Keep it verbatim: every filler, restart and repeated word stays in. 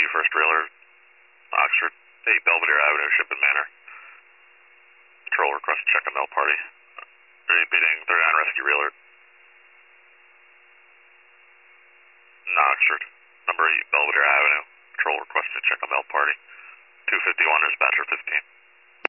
rescue first trailer, Oxford. Hey, Belvedere Avenue, Ship and Manor. Control request check on Mel Party. Repeating, thirty-nine rescue realer. Oxford. Number eight, Belvedere Avenue. Control request to check on Mel Party. two fifty-one, dispatcher fifteen.